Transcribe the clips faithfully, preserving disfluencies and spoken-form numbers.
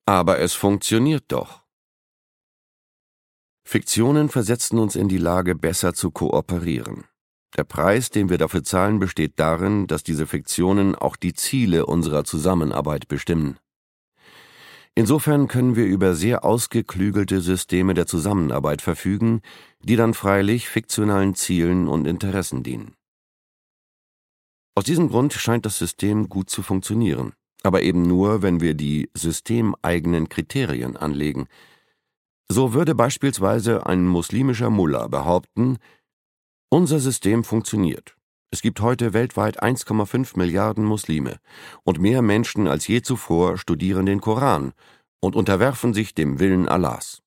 Aber es funktioniert doch. Fiktionen versetzen uns in die Lage, besser zu kooperieren. Der Preis, den wir dafür zahlen, besteht darin, dass diese Fiktionen auch die Ziele unserer Zusammenarbeit bestimmen. Insofern können wir über sehr ausgeklügelte Systeme der Zusammenarbeit verfügen, die dann freilich fiktionalen Zielen und Interessen dienen. Aus diesem Grund scheint das System gut zu funktionieren, aber eben nur, wenn wir die systemeigenen Kriterien anlegen. So würde beispielsweise ein muslimischer Mullah behaupten, unser System funktioniert. Es gibt heute weltweit eins Komma fünf Milliarden Muslime und mehr Menschen als je zuvor studieren den Koran und unterwerfen sich dem Willen Allahs.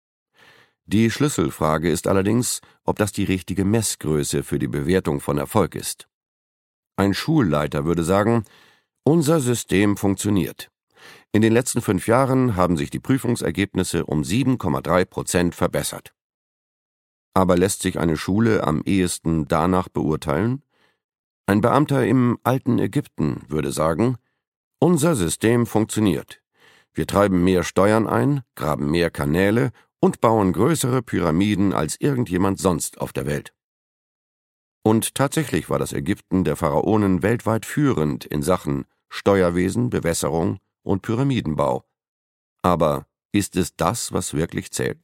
Die Schlüsselfrage ist allerdings, ob das die richtige Messgröße für die Bewertung von Erfolg ist. Ein Schulleiter würde sagen, unser System funktioniert. In den letzten fünf Jahren haben sich die Prüfungsergebnisse um sieben Komma drei Prozent verbessert. Aber lässt sich eine Schule am ehesten danach beurteilen? Ein Beamter im alten Ägypten würde sagen, unser System funktioniert. Wir treiben mehr Steuern ein, graben mehr Kanäle und bauen größere Pyramiden als irgendjemand sonst auf der Welt. Und tatsächlich war das Ägypten der Pharaonen weltweit führend in Sachen Steuerwesen, Bewässerung und Pyramidenbau. Aber ist es das, was wirklich zählt?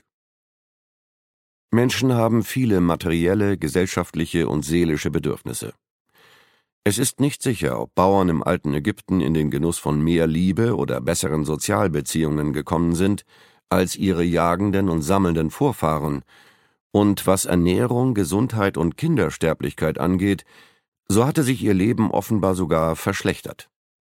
Menschen haben viele materielle, gesellschaftliche und seelische Bedürfnisse. Es ist nicht sicher, ob Bauern im alten Ägypten in den Genuss von mehr Liebe oder besseren Sozialbeziehungen gekommen sind, als ihre jagenden und sammelnden Vorfahren, und was Ernährung, Gesundheit und Kindersterblichkeit angeht, so hatte sich ihr Leben offenbar sogar verschlechtert.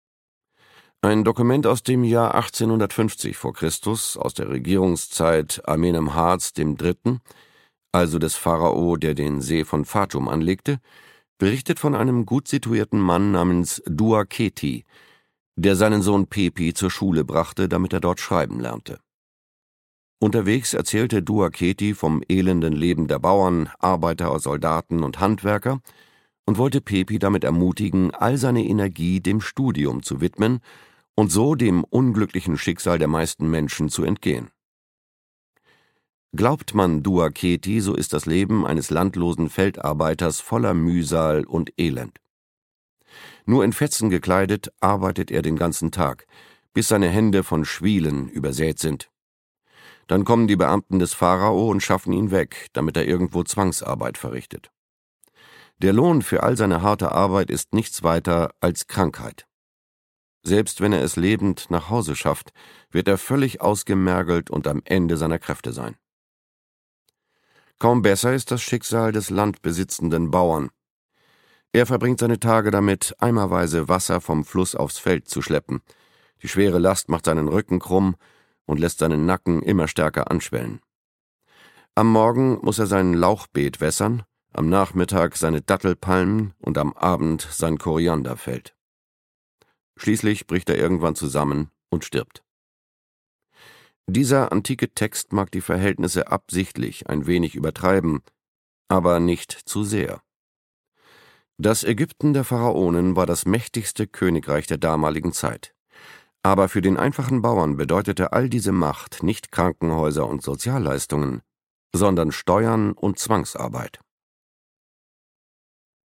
Ein Dokument aus dem Jahr achtzehnhundertfünfzig vor Christus, aus der Regierungszeit Amenemhats dem Dritten., also des Pharao, der den See von Fatum anlegte, berichtet von einem gut situierten Mann namens Dua Kheti, der seinen Sohn Pepi zur Schule brachte, damit er dort schreiben lernte. Unterwegs erzählte Dua Kheti vom elenden Leben der Bauern, Arbeiter, Soldaten und Handwerker und wollte Pepi damit ermutigen, all seine Energie dem Studium zu widmen und so dem unglücklichen Schicksal der meisten Menschen zu entgehen. Glaubt man Dua Kheti, so ist das Leben eines landlosen Feldarbeiters voller Mühsal und Elend. Nur in Fetzen gekleidet arbeitet er den ganzen Tag, bis seine Hände von Schwielen übersät sind. Dann kommen die Beamten des Pharao und schaffen ihn weg, damit er irgendwo Zwangsarbeit verrichtet. Der Lohn für all seine harte Arbeit ist nichts weiter als Krankheit. Selbst wenn er es lebend nach Hause schafft, wird er völlig ausgemergelt und am Ende seiner Kräfte sein. Kaum besser ist das Schicksal des landbesitzenden Bauern. Er verbringt seine Tage damit, eimerweise Wasser vom Fluss aufs Feld zu schleppen. Die schwere Last macht seinen Rücken krumm und lässt seinen Nacken immer stärker anschwellen. Am Morgen muss er sein Lauchbeet wässern, am Nachmittag seine Dattelpalmen und am Abend sein Korianderfeld. Schließlich bricht er irgendwann zusammen und stirbt. Dieser antike Text mag die Verhältnisse absichtlich ein wenig übertreiben, aber nicht zu sehr. Das Ägypten der Pharaonen war das mächtigste Königreich der damaligen Zeit. Aber für den einfachen Bauern bedeutete all diese Macht nicht Krankenhäuser und Sozialleistungen, sondern Steuern und Zwangsarbeit.